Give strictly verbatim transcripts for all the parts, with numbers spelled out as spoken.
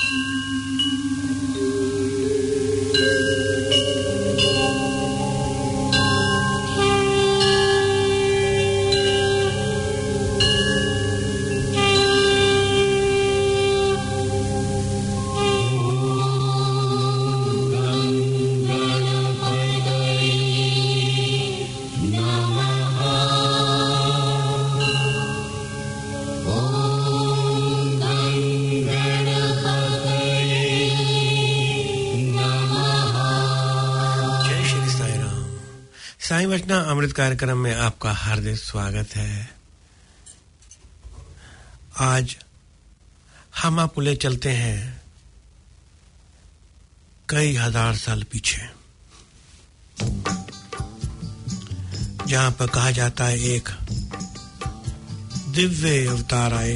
साईं वचना अमृत कार्यक्रम में आपका हार्दिक स्वागत है। आज हम आपको ले चलते हैं कई हजार साल पीछे, जहां पर कहा जाता है एक दिव्य अवतार आए।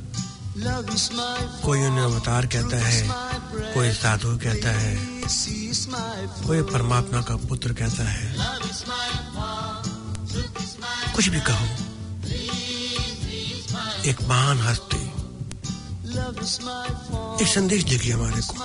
कोई उन्हें अवतार कहता है, कोई साधु कहता है, कोई परमात्मा का पुत्र कहता है। कुछ भी कहो, एक महान हस्ती एक संदेश देगी हमारे को।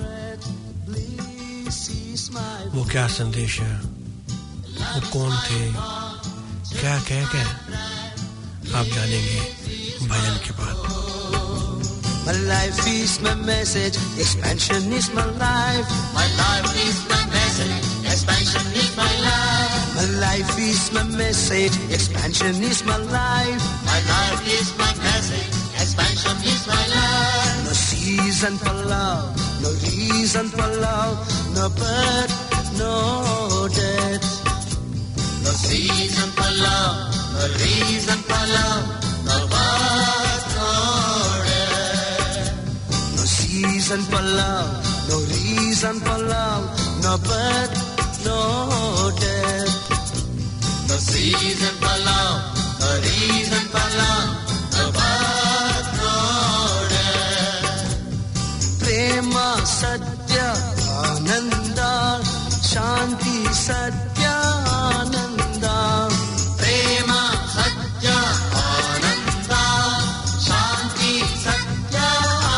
वो क्या संदेश है, वो कौन थे, क्या कह के आप जानेंगे भजन के बाद। My life is my message, expansion is my life. My life is my message, expansion is my life. My life is my message, expansion is my life. My life is my message, expansion is my life. No season for love, no reason for love, no birth, no death. No season for love, no reason for love, no birth, no death. Reason for love, no reason for love, no birth, no death. No season for love, no reason for love, no birth, no death. Prema satya ananda, shanti satya ananda. Prema satya ananda, shanti satya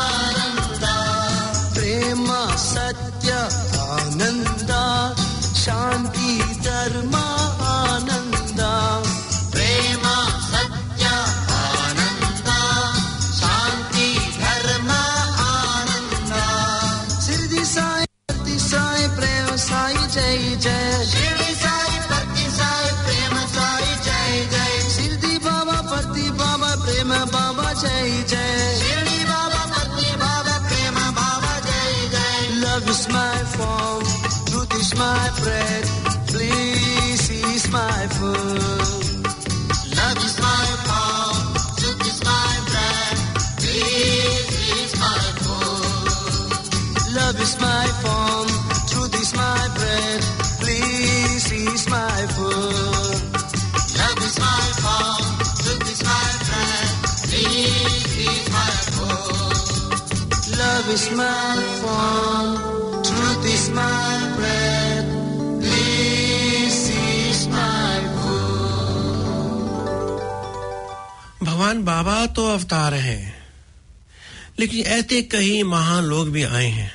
satya ananda, shanti dharma ananda. Prema satya ananda, shanti dharma ananda. Shirdi Sai Parti Sai Prema Sai Jai Jai. Shirdi Sai Parti Sai Prema Sai Jai Jai. Shirdi Baba Parti Baba Prema Baba Jai Jai. Shirdi Baba Parti Baba Prema Baba Jai Jai. Love is my form, truth is my bread, bliss is my food. Love is my form, truth is my bread, bliss is my food. Love is my form, truth is my bread, bliss is my food. Love is my form, truth is my bread, bliss is my food. Love is my form, truth is my bread, bliss is my food. भगवान बाबा तो अवतार हैं, लेकिन ऐसे कई महान लोग भी आए हैं,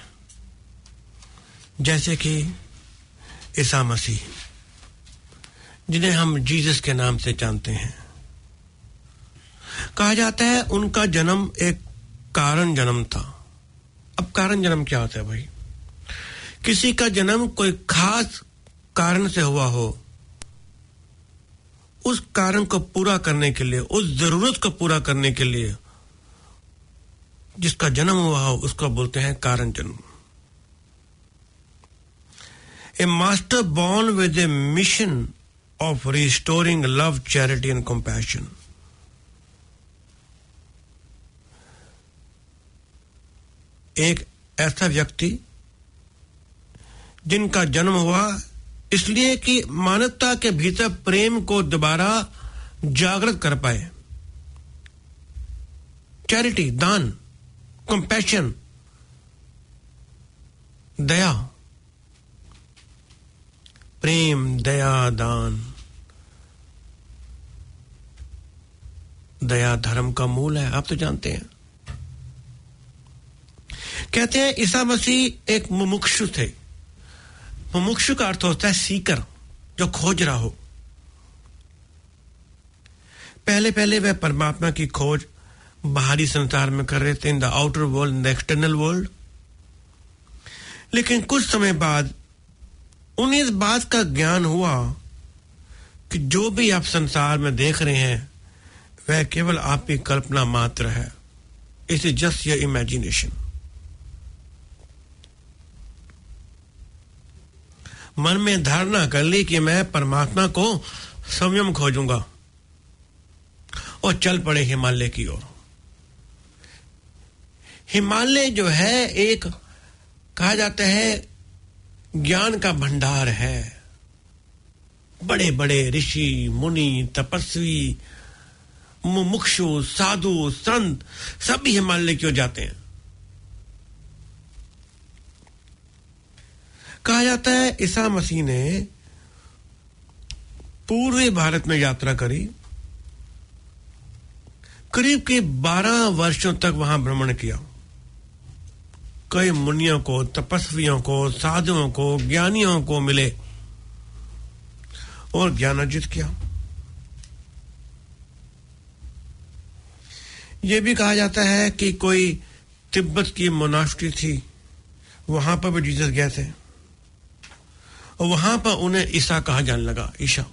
जैसे कि ईसा मसीह, जिन्हें हम जीसस के नाम से जानते हैं। कहा जाता है उनका जन्म एक कारण जन्म था। अब कारण जन्म क्या होता है भाई? किसी का जन्म कोई खास कारण से हुआ हो, उस कारण को पूरा करने के लिए, उस जरूरत को पूरा करने के लिए जिसका जन्म हुआ हो, उसको बोलते हैं कारण जन्म। A master born with a mission of restoring love, charity and compassion. एक ऐसा व्यक्ति जिनका जन्म हुआ इसलिए कि मानवता के भीतर प्रेम को दोबारा जागृत कर पाए। चैरिटी, दान, कंपैशन, दया, प्रेम, दया, दान। दया धर्म का मूल है, आप तो जानते हैं। कहते हैं ईसा मसीह एक मुमुक्षु थे। मुमुक्षु का अर्थ होता है सीकर, जो खोज रहा हो। पहले पहले वह परमात्मा की खोज बाहरी संसार में कर रहे थे, in the outer world, in the external world. लेकिन कुछ समय बाद उन्हें इस बात का ज्ञान हुआ कि जो भी आप संसार में देख रहे हैं वह केवल आपकी कल्पना मात्र है। It is just your imagination. मन में धारणा कर ली कि मैं परमात्मा को स्वयं खोजूंगा और चल पड़े हिमालय की ओर। हिमालय जो है एक कहा जाता है ज्ञान का भंडार है। बड़े बड़े ऋषि मुनि तपस्वी मुमुक्षु साधु संत सभी हिमालय की ओर जाते हैं। कहा जाता है ईसा मसीह ने पूर्वी भारत में यात्रा करी, करीब के बारह वर्षों तक वहां भ्रमण किया। कई मुनियों को, तपस्वियों को, साधुओं को, ज्ञानियों को मिले और ज्ञान अर्जित किया। यह भी कहा जाता है कि कोई तिब्बत की मोनास्ट्री थी, वहां पर भी जीसस गए थे और वहां पर उन्हें ईसा कहा जाने लगा, ईशा।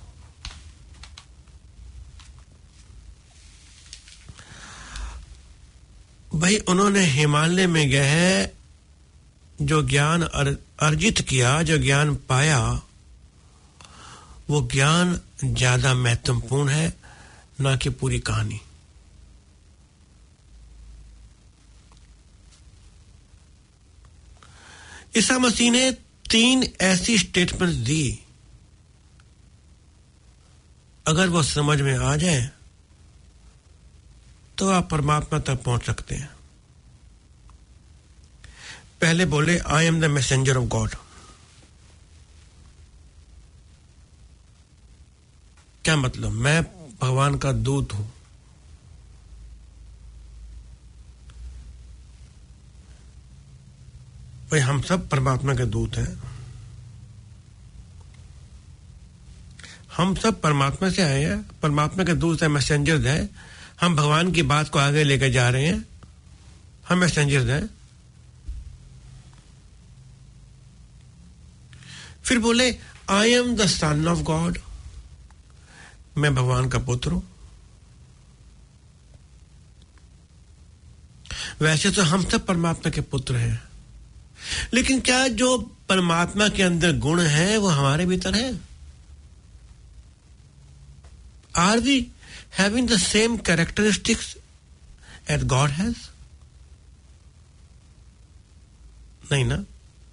भाई उन्होंने हिमालय में गए, जो ज्ञान अर्जित किया, जो ज्ञान पाया, वो ज्ञान ज्यादा महत्वपूर्ण है ना कि पूरी कहानी। ईसा मसीह ने तीन ऐसी स्टेटमेंट्स दी, अगर वो समझ में आ जाए तो आप परमात्मा तक पहुंच सकते हैं। पहले बोले I am the messenger of God. क्या मतलब? मैं भगवान का दूत हूं। भाई हम सब परमात्मा के दूत हैं, हम सब परमात्मा से आए हैं, परमात्मा के दूत हैं, मैसेंजर्स हैं। हम भगवान की बात को आगे लेकर जा रहे हैं, हम मैसेंजर्स हैं। फिर बोले I am the son of God, मैं भगवान का पुत्र हूं। वैसे तो हम सब परमात्मा के पुत्र हैं, लेकिन क्या जो परमात्मा के अंदर गुण है वो हमारे भीतर है? Are we having the same characteristics as God has? नहीं ना।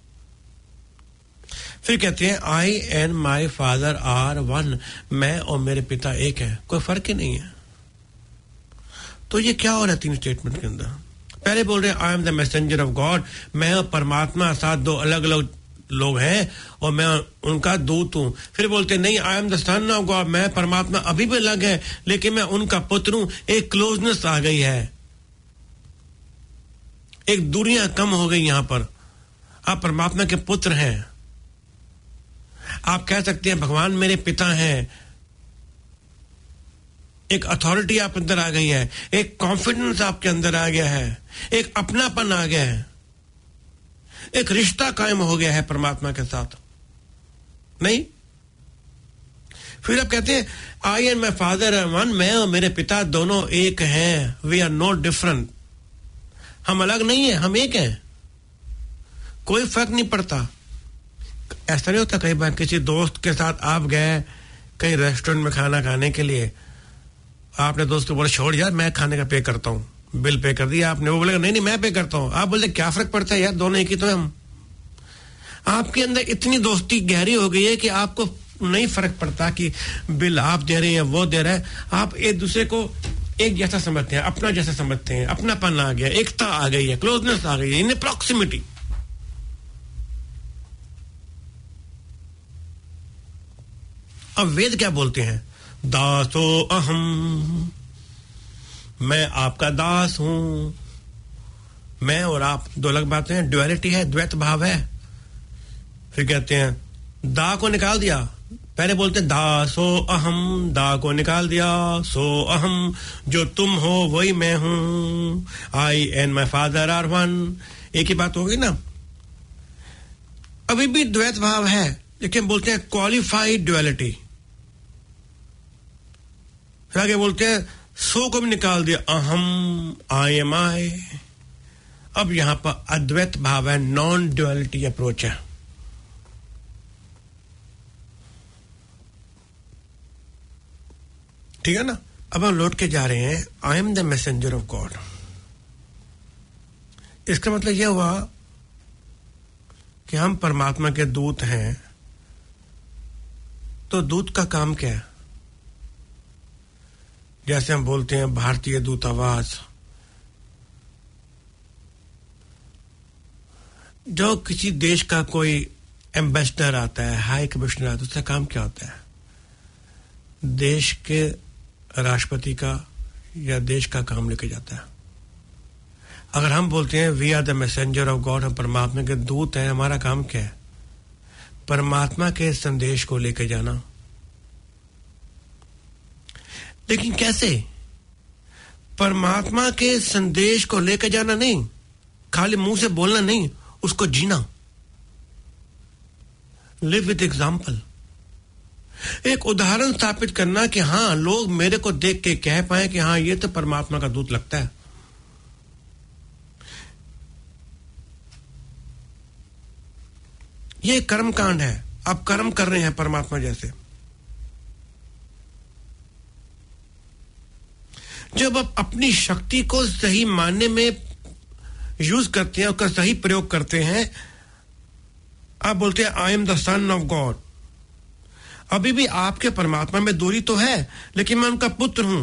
फिर कहते हैं I and my father are one, मैं और मेरे पिता एक है, कोई फर्क ही नहीं है। तो ये क्या हो रहा है तीन स्टेटमेंट के अंदर? पहले बोल रहे हैं I am the messenger of God, मैं और परमात्मा साथ दो अलग अलग लोग हैं और मैं उनका दूत हूं। फिर बोलते नहीं I am the son of God, मैं परमात्मा अभी भी अलग है लेकिन मैं उनका पुत्र हूं। एक क्लोजनेस आ गई है, एक दूरियां कम हो गई यहां पर। आप परमात्मा के पुत्र हैं, आप कह सकते हैं भगवान मेरे पिता हैं। एक अथॉरिटी आप अंदर आ गई है, एक कॉन्फिडेंस आपके अंदर आ गया है, एक अपनापन आ गया है, एक रिश्ता कायम हो गया है परमात्मा के साथ। नहीं? फिर आप कहते हैं I and my father are one, मैं और मेरे पिता दोनों एक हैं। वी आर नॉट डिफरेंट, हम अलग नहीं है, हम एक हैं, कोई फर्क नहीं पड़ता। ऐसा नहीं होता कई बार किसी दोस्त के साथ आप गए कहीं रेस्टोरेंट में खाना खाने के लिए, आपने दोस्त को बोला छोड़ यार मैं खाने का पे करता हूं, बिल पे कर दिया आपने, वो बोलेगा नहीं नहीं मैं पे करता हूं। आप बोलते क्या फर्क पड़ता है यार, दोनों एक ही तो है हम। आपके अंदर इतनी दोस्ती गहरी हो गई है कि आपको नहीं फर्क पड़ता कि बिल आप दे रहे हैं वो दे रहे हैं, आप एक दूसरे को एक जैसा समझते हैं, अपना जैसा समझते हैं, अपनापन आ गया, एकता आ गई है, क्लोजनेस आ गई है, इन प्रॉक्सिमिटी। अब वेद क्या बोलते हैं? दासो अहम, मैं आपका दास हूं। मैं और आप दो अलग बातें हैं, ड्युअलिटी है, द्वैत भाव है। फिर कहते हैं दा को निकाल दिया, पहले बोलते हैं दा सो अहम, दा को निकाल दिया सो अहम, जो तुम हो वही मैं हूं, I and my father are one. एक ही बात होगी ना। अभी भी द्वैत भाव है, लेकिन बोलते हैं क्वालिफाइड ड्युअलिटी। फिर आगे बोलते हैं सो को भी निकाल दिया, अहम, आई एम आई। अब यहां पर अद्वैत भाव है, नॉन ड्युअलिटी अप्रोच है। ठीक है ना। अब हम लौट के जा रहे हैं, I am the messenger of God. इसका मतलब यह हुआ कि हम परमात्मा के दूत हैं। तो दूत का काम क्या है? जैसे हम बोलते हैं भारतीय दूतावास, जो किसी देश का कोई एम्बेसडर आता है, हाई कमिश्नर आता है, उसका काम क्या होता है? देश के राष्ट्रपति का या देश का काम लेके जाता है। अगर हम बोलते हैं we are the messenger of God, हम परमात्मा के दूत हैं, हमारा काम क्या है? परमात्मा के संदेश को लेके जाना। लेकिन कैसे? परमात्मा के संदेश को लेके जाना नहीं, खाली मुंह से बोलना नहीं, उसको जीना। Live with example. एक उदाहरण स्थापित करना कि हाँ, लोग मेरे को देख के कह पाए कि हाँ, ये तो परमात्मा का दूत लगता है। ये कर्म कांड है। आप कर्म कर रहे हैं परमात्मा जैसे। जब आप अपनी शक्ति को सही मानने में यूज करते हैं, उसका सही प्रयोग करते हैं, आप बोलते हैं I am the son of God. अभी भी आपके परमात्मा में दूरी तो है, लेकिन मैं उनका पुत्र हूं।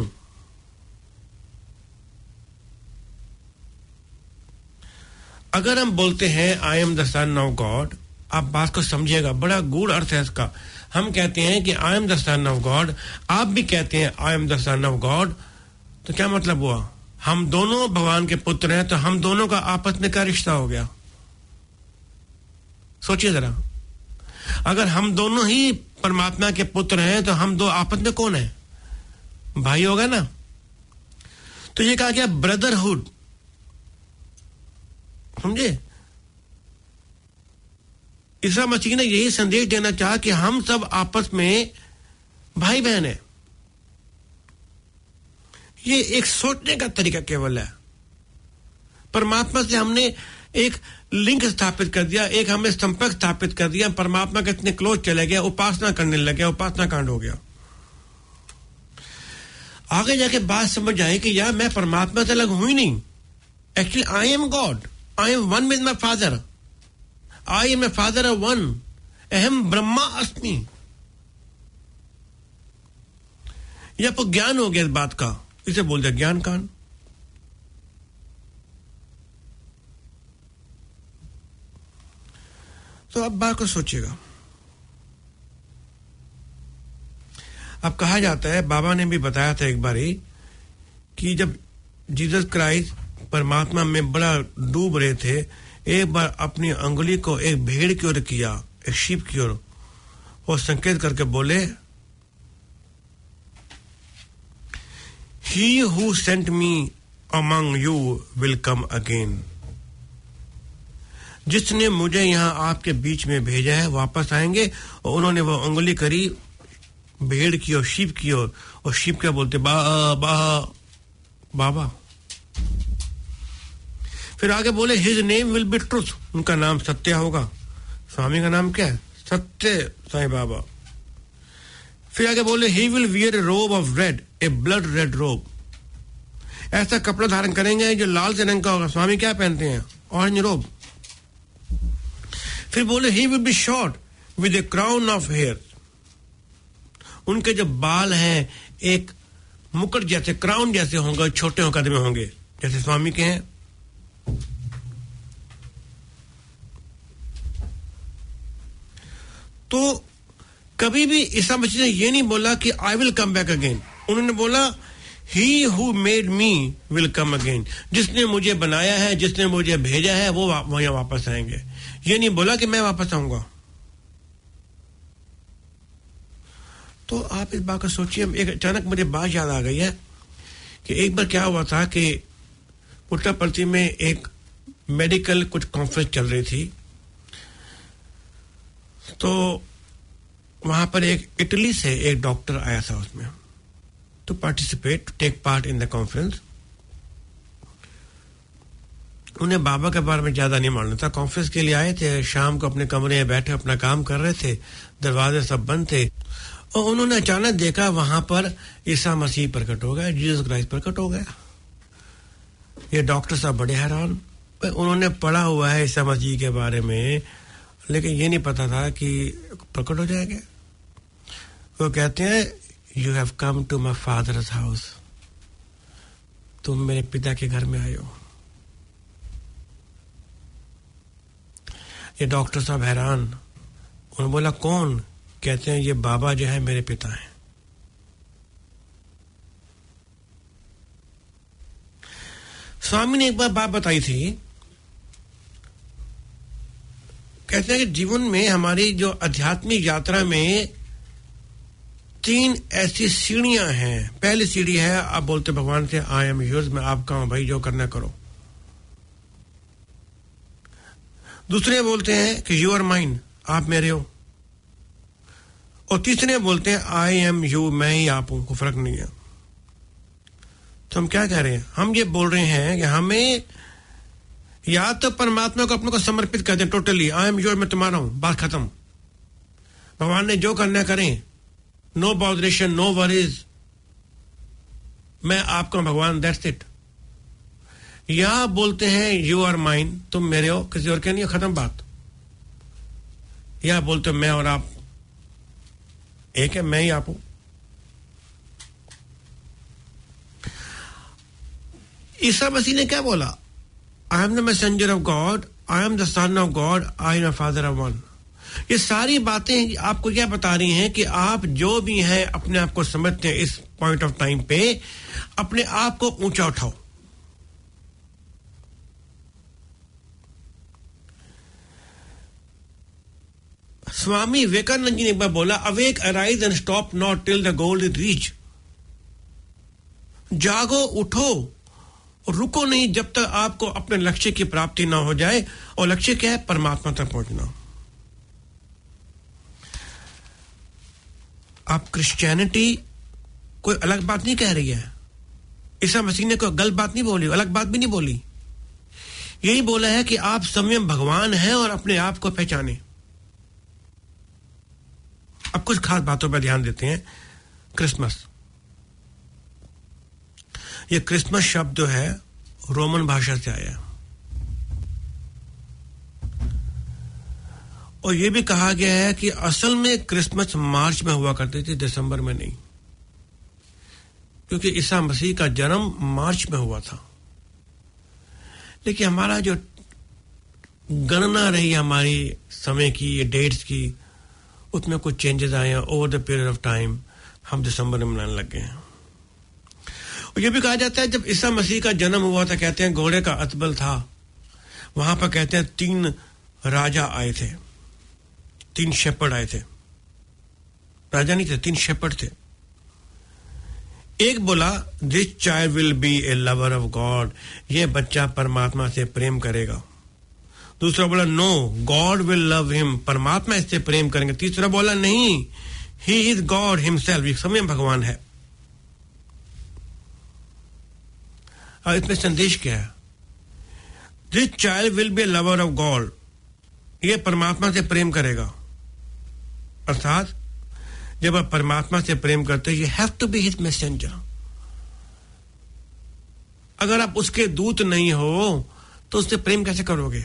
अगर हम बोलते हैं I am the son of God, आप बात को समझिएगा, बड़ा गूढ़ अर्थ है इसका। हम कहते हैं कि I am the son of God, आप भी कहते हैं I am the son of God, तो क्या मतलब हुआ? हम दोनों भगवान के पुत्र हैं, तो हम दोनों का आपस में क्या रिश्ता हो गया? सोचिए जरा। अगर हम दोनों ही परमात्मा के पुत्र हैं, तो हम दो आपस में कौन है? भाई होगा ना। तो ये कहा गया ब्रदरहुड, समझे? ईसा मसीह ने यही संदेश देना चाहा कि हम सब आपस में भाई बहन हैं। ये एक सोचने का तरीका केवल है। परमात्मा से हमने एक लिंक स्थापित कर दिया, एक हमें संपर्क स्थापित कर दिया, परमात्मा के इतने क्लोज चले गया, उपासना करने लगे, उपासना कांड हो गया। आगे जाके बात समझ आए कि यार, मैं परमात्मा से अलग हूं ही नहीं। Actually I am God, I am one with my father, I am my father are one, अहम ब्रह्मा अस्मि। यह आपको ज्ञान हो गया इस बात का, इसे बोल दिया ज्ञान कांड। तो अब बात को सोचिएगा। अब कहा जाता है, बाबा ने भी बताया था एक बारी, कि जब जीसस क्राइस्ट परमात्मा में बड़ा डूब रहे थे, एक बार अपनी अंगुली को एक भेड़ की ओर किया, एक शीप की ओर, और संकेत करके बोले, He who sent me among you will come again. जिसने मुझे यहां आपके बीच में भेजा है वापस आएंगे। और उन्होंने वो उंगली करी भेड़ की और शीप की ओर, और शीप क्या बोलते, बा बा बाबा। फिर आगे बोले his name will be truth, उनका नाम सत्य होगा। स्वामी का नाम क्या है? सत्य साईं बाबा। फिर आगे बोले he will wear a robe of red, a blood red robe, ऐसा कपड़ा धारण करेंगे जो लाल से रंग का होगा। स्वामी क्या पहनते हैं? Orange robe. फिर बोले he will be short with a crown of hair, उनके जो बाल हैं एक मुकुट जैसे, क्राउन जैसे होंगे, छोटे होकर में होंगे, जैसे स्वामी के हैं। तो कभी भी ईसा मसीह ने ये नहीं बोला कि I will come back again. उन्होंने बोला he who made me will come again, जिसने मुझे बनाया है, जिसने मुझे भेजा है, वो वहां वापस आएंगे। ये नहीं बोला कि मैं वापस आऊंगा। तो आप इस बात को सोचिए। एक अचानक मुझे बात याद आ गई है कि एक बार क्या हुआ था कि पुट्टापर्थी में एक मेडिकल कुछ कॉन्फ्रेंस चल रही थी, तो वहां पर एक इटली से एक डॉक्टर आया था उसमें to participate, to take part in the conference. उन्हें बाबा के बारे में ज्यादा नहीं मालूम था। कॉन्फ्रेंस के लिए आए थे, शाम को अपने कमरे में बैठे अपना काम कर रहे थे, दरवाजे सब बंद थे, और उन्होंने अचानक देखा वहां पर ईसा मसीह प्रकट हो गया, जीसस क्राइस्ट प्रकट हो गया। ये डॉक्टर साहब बड़े हैरान। उन्होंने पढ़ा हुआ है ईसा मसीह के बारे में, लेकिन ये नहीं पता था कि प्रकट हो जाएगा। वो कहते हैं, you have come to my father's house, तुम मेरे पिता के घर में आए हो। ये डॉक्टर साहब हैरान। उन्होंने बोला, कौन? कहते हैं, ये बाबा जो है मेरे पिता हैं। स्वामी ने एक बार बात बताई थी, कहते हैं कि जीवन में हमारी जो आध्यात्मिक यात्रा में तीन ऐसी सीढ़ियां हैं। पहली सीढ़ी है, आप बोलते भगवान से, आई एम योर्स, मैं आपका हूं भाई, जो करना करो। दूसरे बोलते हैं कि यू आर माइन, आप मेरे हो। और तीसरे बोलते हैं, आई एम यू, मैं ही आप हूं, कोई फर्क नहीं है। तो हम क्या कह रहे हैं? हम ये बोल रहे हैं कि हमें या तो परमात्मा को अपने को समर्पित कर दें टोटली, आई एम योर, मैं तुम्हारा हूं, बात खत्म। भगवान ने जो करना करें, नो बॉदरेशन, नो वरीज, मैं आपका भगवान, दैट्स इट। या बोलते हैं, यू आर माइन, तुम मेरे हो, किसी और के नहीं हो, खत्म बात। या बोलते मैं और आप एक है, मैं ही आप हूं। ईसा मसीह ने क्या बोला? I am the messenger of God, I am the son of God, I am the father of one. ये सारी बातें आपको क्या बता रही हैं कि आप जो भी हैं, अपने आप को समझते हैं इस पॉइंट ऑफ टाइम पे, अपने आप को ऊंचा उठाओ। स्वामी विवेकानंद जी ने एक बार बोला, awake arise and stop not till the goal is reach. जागो, उठो और रुको नहीं जब तक आपको अपने लक्ष्य की प्राप्ति ना हो जाए। और लक्ष्य क्या है? परमात्मा तक पहुंचना। आप क्रिश्चियनिटी कोई अलग बात नहीं कह रही है। ईसा मसीह ने कोई गलत बात नहीं बोली, अलग बात भी नहीं बोली। यही बोला है कि आप स्वयं भगवान हैं और अपने आप को पहचाने। अब कुछ खास बातों पर ध्यान देते हैं। क्रिसमस, ये क्रिसमस शब्द जो है रोमन भाषा से आया, और यह भी कहा गया है कि असल में क्रिसमस मार्च में हुआ करती थी, दिसंबर में नहीं, क्योंकि ईसा मसीह का जन्म मार्च में हुआ था। लेकिन हमारा जो गणना रही हमारी समय की, ये डेट्स की, उसमें कुछ चेंजेस आए हैं। Over the period of time हम दिसंबर में मनाने लग गए हैं। और यह भी कहा जाता है जब ईसा मसीह का जन्म हुआ था, कहते हैं घोड़े का अतबल था, वहां पर कहते हैं तीन राजा आए थे, तीन शेपर्ड आए थे। राजा नहीं थे, तीन शेपर्ड थे। एक बोला, this child will be a lover of God, ये बच्चा परमात्मा से प्रेम करेगा। दूसरा बोला, no, God will love him, परमात्मा इससे प्रेम करेंगे। तीसरा बोला, नहीं, ही इज गॉड हिमसेल्फ, ये स्वयं भगवान है। और इसमें संदेश क्या है? This child will be a lover of God, ये परमात्मा से प्रेम करेगा। अर्थात जब आप परमात्मा से प्रेम करते हैं, you have to be his messenger. अगर आप उसके दूत नहीं हो तो उससे प्रेम कैसे करोगे?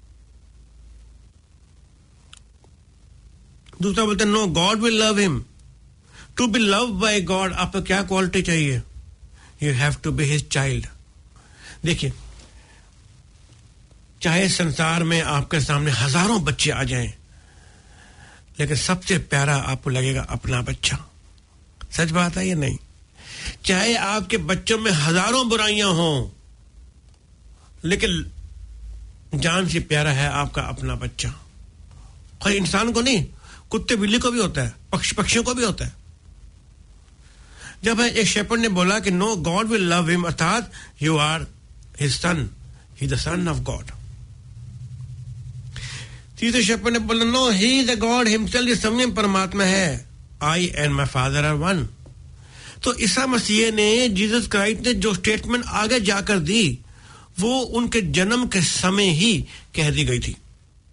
दूसरा बोलते हैं, no, God will love him. To be love by God, आपको क्या क्वालिटी चाहिए? You have to be his child. देखिए, चाहे संसार में आपके सामने हजारों बच्चे आ जाएं, लेकिन सबसे प्यारा आपको लगेगा अपना बच्चा। सच बात है ये? नहीं, चाहे आपके बच्चों में हजारों बुराइयां हों, लेकिन जान से प्यारा है आपका अपना बच्चा। कोई इंसान को नहीं, कुत्ते बिल्ली को भी होता है, पक्ष पक्षियों को भी होता है। जब एक शेपर्ड ने बोला कि no God will love him, अर्थात you are his son, he the son of God. तीसरे शेपर्ड ने बोला no he is the God himself, ये स्वयं परमात्मा है, I and my father are one. तो ईसा मसीह ने, जीसस क्राइस्ट ने जो स्टेटमेंट आगे जाकर दी, वो उनके जन्म के समय ही कह दी गई थी।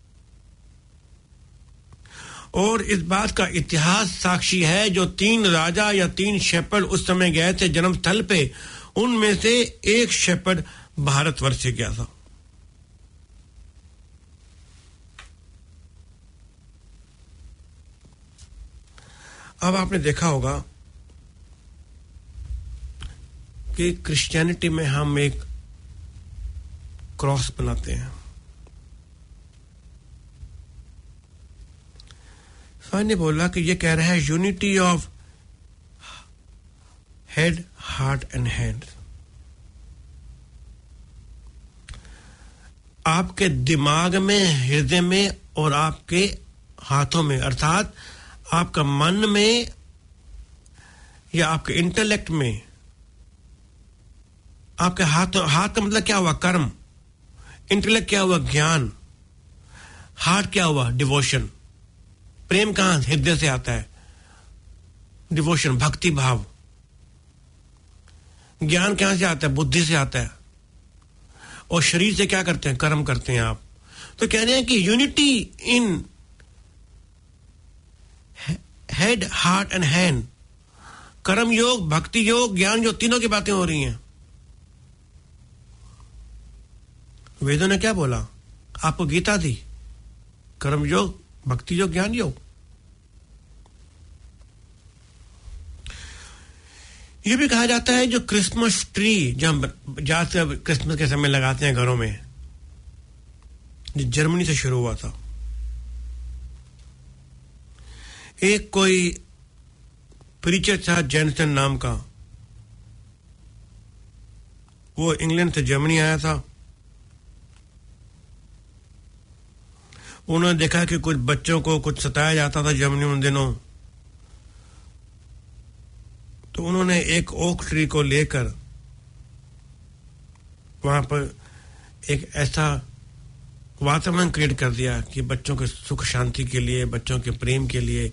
और इस बात का इतिहास साक्षी है, जो तीन राजा या तीन शेपर्ड उस समय गए थे जन्म स्थल पे, उनमें से एक शेपर्ड भारतवर्ष से गया था। अब आपने देखा होगा कि क्रिश्चियनिटी में हम एक क्रॉस बनाते हैं। ने बोला कि ये कह रहा है unity of head, heart and hand. आपके दिमाग में, हृदय में और आपके हाथों में, अर्थात आपका मन में या आपके इंटेलेक्ट में, आपके हाथ हाथ का मतलब क्या हुआ? कर्म। इंटेलेक्ट क्या हुआ? ज्ञान। हार्ट क्या हुआ? डिवोशन। प्रेम कहां? हृदय से आता है। डिवोशन, भक्ति भाव। ज्ञान कहां से आता है? बुद्धि से आता है। और शरीर से क्या करते हैं? कर्म करते हैं आप। तो कह रहे हैं कि unity in head, heart and hand, karma yoga, भक्ति योग, ज्ञान योग, तीनों की बातें हो रही हैं। वेदों ने क्या बोला? आपको गीता दी, कर्म योग, भक्ति योग, ज्ञान योग। यह भी कहा जाता है जो क्रिसमस ट्री जो हम ज्यादा क्रिसमस के समय लगाते हैं घरों में, जो जर्मनी से शुरू हुआ था। एक कोई प्रीचर था जैनसन नाम का, वो इंग्लैंड से जर्मनी आया था। उन्होंने देखा कि कुछ बच्चों को कुछ सताया जाता था जर्मनी उन दिनों, तो उन्होंने एक ओक ट्री को लेकर वहां पर एक ऐसा वातावरण क्रिएट कर दिया कि बच्चों के सुख शांति के लिए, बच्चों के प्रेम के लिए,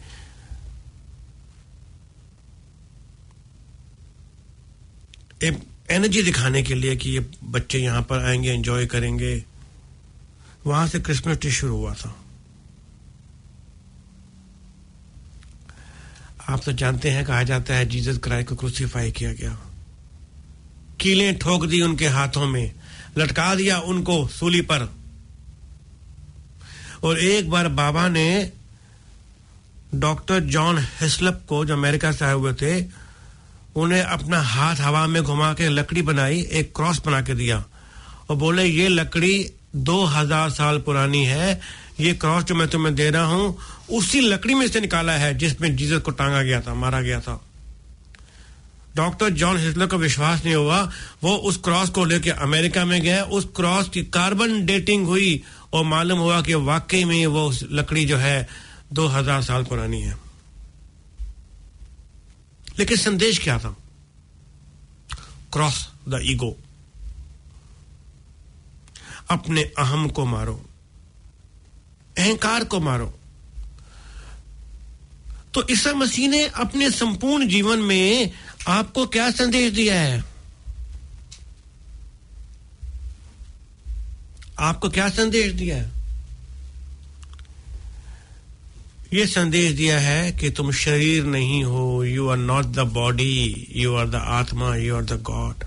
एक एनर्जी दिखाने के लिए कि ये बच्चे यहां पर आएंगे, एंजॉय करेंगे। वहां से क्रिसमस ट्री शुरू हुआ था। आप तो जानते हैं, कहा जाता है जीसस क्राइस्ट को क्रूसीफाई किया गया, कीलें ठोक दी उनके हाथों में, लटका दिया उनको सूली पर। और एक बार बाबा ने डॉक्टर जॉन हिस्लप को, जो अमेरिका से आए हुए थे, उन्हें अपना हाथ हवा में घुमा के लकड़ी बनाई, एक क्रॉस बना के दिया और बोले ये लकड़ी दो हजार साल पुरानी है, ये क्रॉस जो मैं तुम्हें दे रहा हूं उसी लकड़ी में से निकाला है जिसमें जीसस को टांगा गया था, मारा गया था। डॉक्टर जॉन हिस्लप को विश्वास नहीं हुआ, वो उस क्रॉस को लेकर अमेरिका में गया, उस क्रॉस की कार्बन डेटिंग हुई और मालूम हुआ कि वाकई में वो लकड़ी जो है दो हजार साल पुरानी है। लेकिन संदेश क्या था? क्रॉस द ईगो, अपने अहम को मारो, अहंकार को मारो। तो ईसा मसीह ने अपने संपूर्ण जीवन में आपको क्या संदेश दिया है? आपको क्या संदेश दिया है? यह संदेश दिया है कि तुम शरीर नहीं हो, you are not the body, you are the atma, you are the God.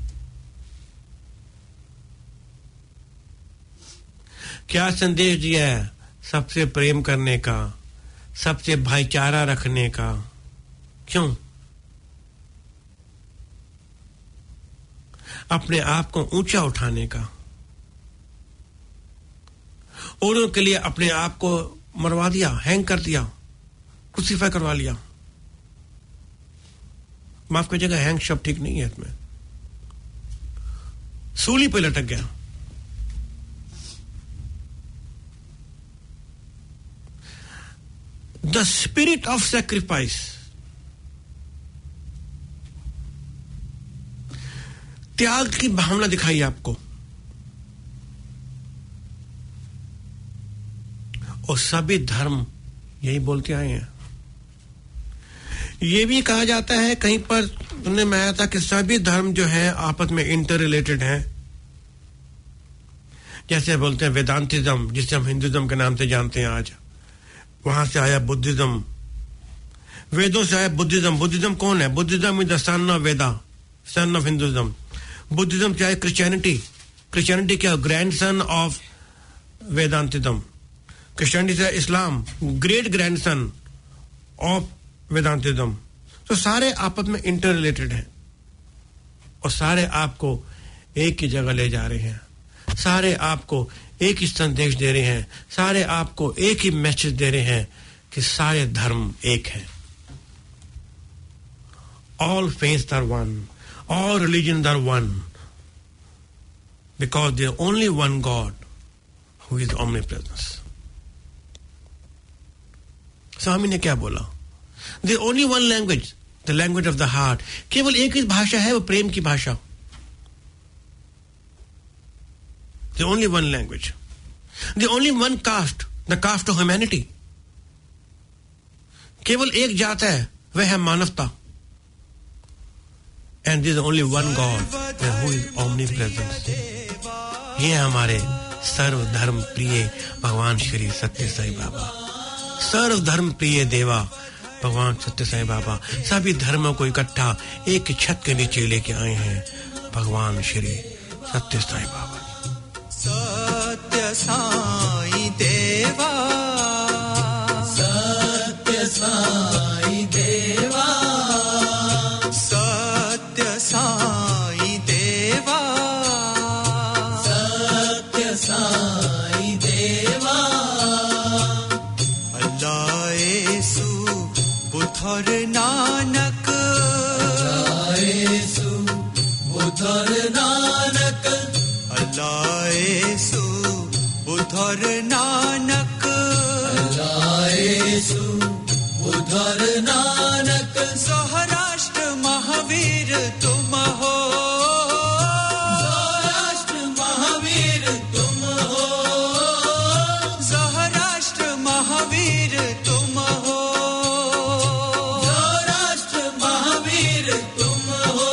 क्या संदेश दिया है? सबसे प्रेम करने का, सबसे भाईचारा रखने का। क्यों? अपने आप को ऊंचा उठाने का, औरों के लिए अपने आप को मरवा दिया, हैंग कर दिया, क्रूसीफाई करवा लिया। माफ कीजिएगा, हैंग शब्द ठीक नहीं है इसमें, सूली पे लटक गया। द स्पिरिट ऑफ सैक्रिफाइस, त्याग की भावना दिखाई आपको, और सभी धर्म यही बोलते आए हैं। यह भी कहा जाता है कहीं पर सुनने में आया था कि सभी धर्म जो है आपस में इंटर रिलेटेड हैं। जैसे बोलते हैं वेदांतिज्म, जिसे हम हिंदुइज्म के नाम से जानते हैं आज, वहां से आया बुद्धिज्म, वेदों से आया बुद्धिज्म। बुद्धिज्म कौन है? Buddhism is the son of Veda, son of Hinduism. Buddhism क्या है? क्रिश्चियनिटी। क्रिश्चियनिटी क्या? Grand son of Vedantism. Christianity से इस्लाम, great grand son of Vedantism. तो सारे आपस में इंटर रिलेटेड हैं और सारे आपको एक ही जगह ले जा रहे हैं, सारे आपको एक ही संदेश दे रहे हैं, सारे आपको एक ही मैसेज दे रहे हैं कि सारे धर्म एक हैं। All faiths are one, all religions are one, because there is only one God who is omnipresent. स्वामी ने क्या बोला? There is only one language, the language of the heart. केवल एक ही भाषा है, वो प्रेम की भाषा। The only one language. The only one caste, the caste of humanity. केवल एक जात है, वह है मानवता। And there is only one God, who is omnipresent. ये हमारे सर्व धर्म प्रिय भगवान श्री सत्य साईं बाबा, सर्व धर्म प्रिय देवा भगवान सत्य साईं बाबा, सभी धर्मों को इकट्ठा एक छत के नीचे लेके आए हैं भगवान श्री सत्य साईं बाबा। सत्य साईं देवा, सत्य साईं देवा, सत्य साईं देवा, सत्य साईं देवा। अल्लाह येसु बुद्धर नानक, अल्लाह येसु बुद्धर नानक, अल्लाह येसु बुद्धर नानक, अल्लाह येसु बुद्धर नानक। सौराष्ट्र महावीर तुम हो, सौराष्ट्र महावीर तुम हो, सौराष्ट्र महावीर तुम हो, सौराष्ट्र महावीर तुम हो।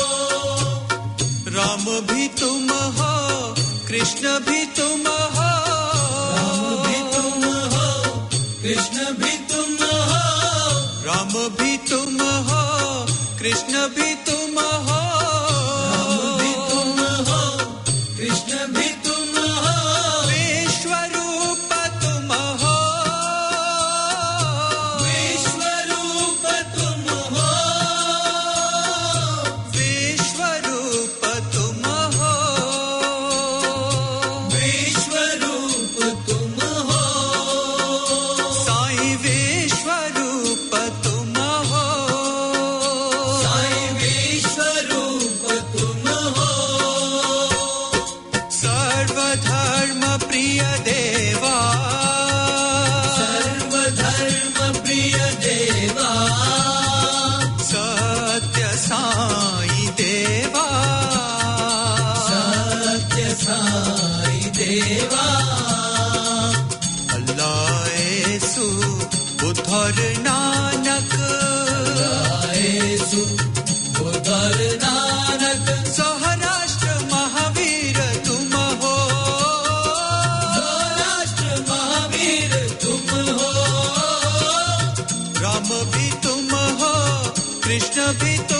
राम भी तुम हो, कृष्ण भी तुम हो, राम भी तुम हो, कृष्ण भी तुम हो, राम भी तुम हो, कृष्ण भी तुम हो, राम भी तुम हो, कृष्ण भी तुम हो। विश्वरूप तुम हो, विश्वरूप तुम हो, विश्वरूप तुम हो, विश्वरूप तुम हो। साईं विश्वरूप तुम हो, साईं विश्वरूप तुम हो। सर्वधर्म प्रिय देवा, सर्वधर्म प्रिय देवा, सत्य साईं देवा, सत्य साईं देवा। अल्लाह येसु बुद्धर नानक, अल्लाह येसु बुद्धर नानक। सौराष्ट्र महावीर तुम हो, सौराष्ट्र महावीर तुम हो। राम भी तुम हो, कृष्ण भी तुम